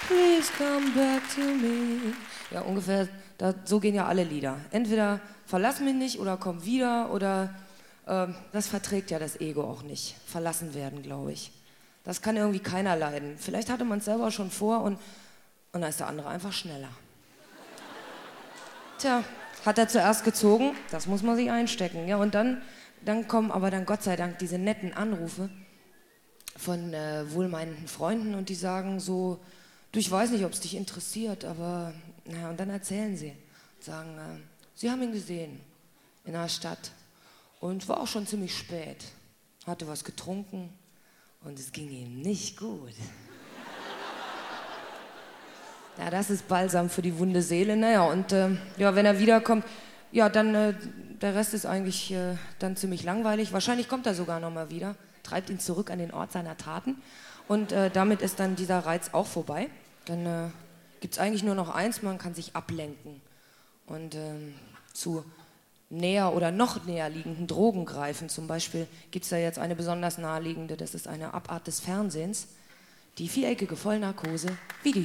Please come back to me. Ja, ungefähr, so gehen ja alle Lieder. Entweder verlass mich nicht oder komm wieder oder das verträgt ja das Ego auch nicht. Verlassen werden, glaube ich. Das kann irgendwie keiner leiden. Vielleicht hatte man es selber schon vor und dann ist der andere einfach schneller. Tja, hat er zuerst gezogen, das muss man sich einstecken. Ja, und dann kommen aber dann Gott sei Dank diese netten Anrufe von wohlmeinenden Freunden und die sagen so, du, ich weiß nicht, ob es dich interessiert, aber, naja, und dann erzählen sie, sagen, sie haben ihn gesehen in der Stadt und war auch schon ziemlich spät, hatte was getrunken und es ging ihm nicht gut. Ja, das ist Balsam für die wunde Seele, naja, und ja, wenn er wiederkommt, ja, dann, der Rest ist eigentlich dann ziemlich langweilig, wahrscheinlich kommt er sogar nochmal wieder, treibt ihn zurück an den Ort seiner Taten und damit ist dann dieser Reiz auch vorbei. Dann gibt es eigentlich nur noch eins, man kann sich ablenken und zu näher oder noch näher liegenden Drogen greifen. Zum Beispiel gibt es da jetzt eine besonders naheliegende, das ist eine Abart des Fernsehens, die viereckige Vollnarkose, Video.